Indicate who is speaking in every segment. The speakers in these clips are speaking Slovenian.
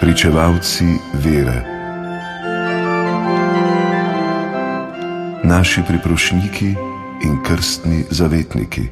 Speaker 1: pričevalci vere, naši priprošniki in krstni zavetniki.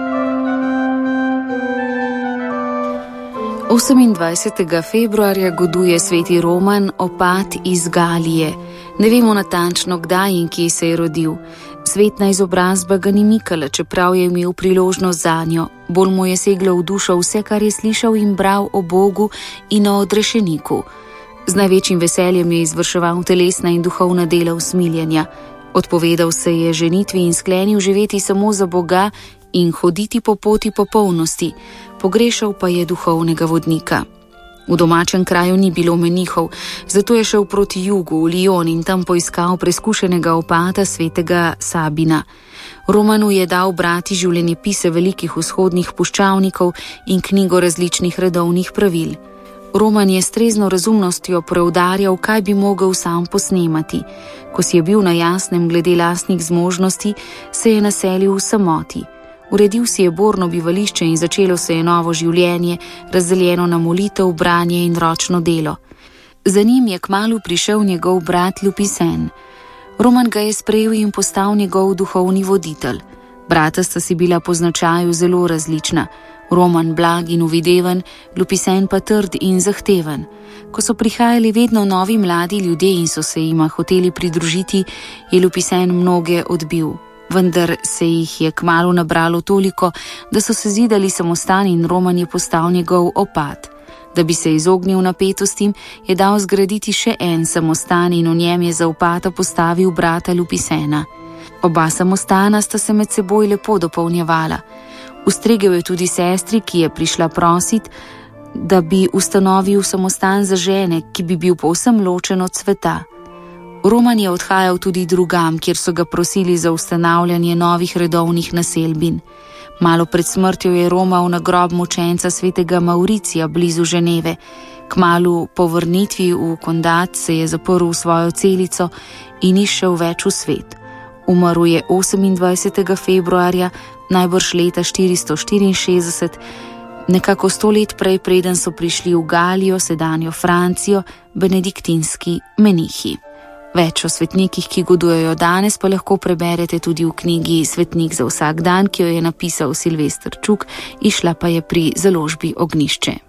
Speaker 2: 28. februarja goduje sveti Roman, opat iz Galije. Ne vemo natančno, kdaj in kje se je rodil. Svetna izobrazba ga ni mikala, čeprav je imel priložnost zanjo. Bolj mu je seglo v dušo vse, kar je slišal in bral o Bogu in o odrešeniku. Z največjim veseljem je izvrševal telesna in duhovna dela usmiljenja. Odpovedal se je ženitvi in sklenil živeti samo za Boga in hoditi po poti popolnosti. Pogrešal pa je duhovnega vodnika. V domačem kraju ni bilo menihov, zato je šel proti jugu, v Lyon, in tam poiskal preskušenega opata svetega Sabina. Romanu je dal brati življenjepise velikih vzhodnih puščavnikov in knjigo različnih redovnih pravil. Roman je s trezno razumnostjo preudarjal, kaj bi mogel sam posnemati. Ko si je bil na jasnem glede lastnih zmožnosti, se je naselil v samoti. Uredil si je borno bivališče in začelo se je novo življenje, razdeljeno na molitev, branje in ročno delo. Za njim je kmalu prišel njegov brat Lupicen. Roman ga je sprejel in postal njegov duhovni voditelj. Brata sta si bila po značaju zelo različna. Roman blag in uvideven, Lupicen pa trd in zahteven. Ko so prihajali vedno novi mladi ljudje in so se jima hoteli pridružiti, je Lupicen mnoge odbil. Vendar se jih je kmalu nabralo toliko, da so se zidali samostan in Roman je postal njegov opat. Da bi se izognil napetostim, je dal zgraditi še en samostan in v njem je za opata postavil brata Lupicena. Oba samostana sta se med seboj lepo dopolnjevala. Ustregel je tudi sestri, ki je prišla prosit, da bi ustanovil samostan za žene, ki bi bil povsem ločen od sveta. Roman je odhajal tudi drugam, kjer so ga prosili za ustanavljanje novih redovnih naselbin. Malo pred smrtjo je romal na grob mučenca svetega Mauricija blizu Ženeve. Kmalu po vrnitvi v Kondat se je zaprl v svojo celico in išel več v svet. Umrl je 28. februarja, najbrž leta 464, nekako 100 let prej, preden so prišli v Galijo, sedanjo Francijo, benediktinski menihi. Več o svetnikih, ki godujejo danes, pa lahko preberete tudi v knjigi Svetnik za vsak dan, ki jo je napisal Silvester Čuk, izšla pa je pri založbi Ognjišče.